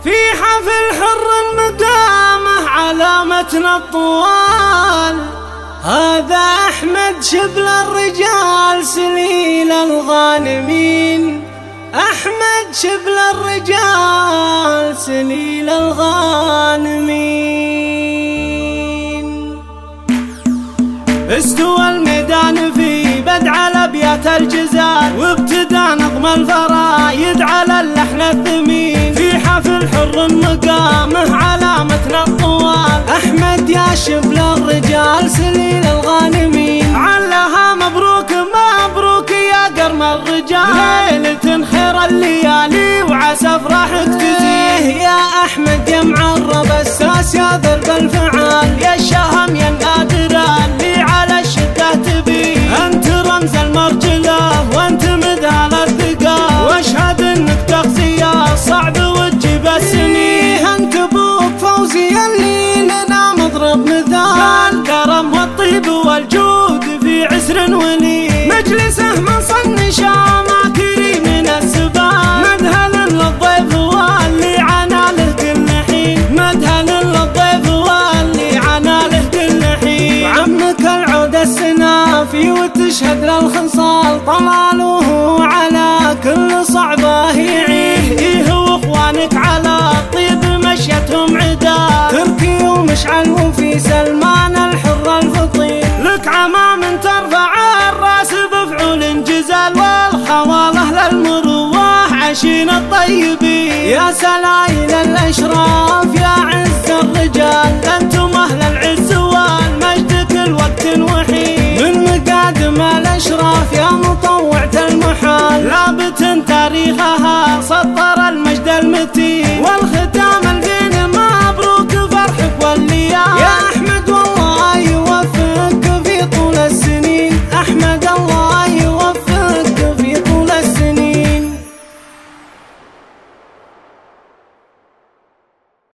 في حفل حر مقامه علامتنا الطوال. هذا أحمد شبل الرجال سليل الغانمين، أحمد شبل الرجال سليل الغانمين. استوى الميدان في بدع الأبيات الجزال، وابتدى نظم الفرايد على اللحن الثمين. في حفل حر مقامه علامتنا الطوال، أحمد يا شبل الرجال سليل الغانمين. علها مبروك مبروك يا قرم الرجال، ليلة خير الليالي وعسى افراحك تزيه. يا أحمد يا معرب الساس يا ضرب الفعال، يا الشهم يا النادر اللي على الشدة تبي. أنت رمز المرجلة وأنت مذهل الثقال، واشهد انك تغزية صعب وتجيب السنين. أنت ابوك فوزي اللي لنا مضرب مثال، الكرم والطيب والجود في عسر ولي. مجلسه من صن شاماكري من السبال، مذهل للضيف واللي عنا له كل حين. مذهل للضيف واللي عنا له كل حين. وعمك العود السنافي وتشهد للخصال، طلاله على كل صعبه يعيه. إيه واخوانك على الطيب مشيتهم عدا، تركي ومشعل وفي سلمان الحر الفطير. لك عمام ترفع الراس بفعول جزال، والخواله للمروح عشين الطيبين. يا سلايل الأشراف يا عز الرجال، أنتم أهل العز والمجد كل وقت وحين. من مقادم الأشراف يا مطوعة المحال، لابت